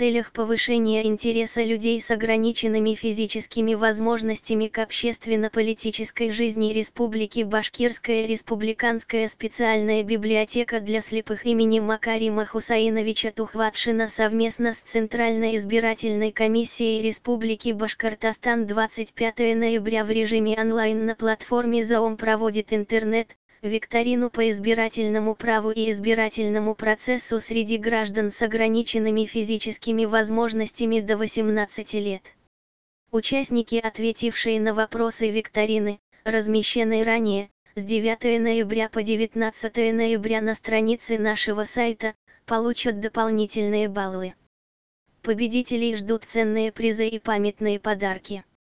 целях повышения интереса людей с ограниченными физическими возможностями к общественно-политической жизни Республики Башкирская Республиканская специальная библиотека для слепых имени Макарима Хусаиновича Тухватшина совместно с Центральной избирательной комиссией Республики Башкортостан 25 ноября в режиме онлайн на платформе ЗАОМ проводит викторину по избирательному праву и избирательному процессу среди граждан с ограниченными физическими возможностями до 18 лет. Участники, ответившие на вопросы викторины, размещенной ранее, с 9 ноября по 19 ноября на странице нашего сайта, получат дополнительные баллы. Победителей ждут ценные призы и памятные подарки.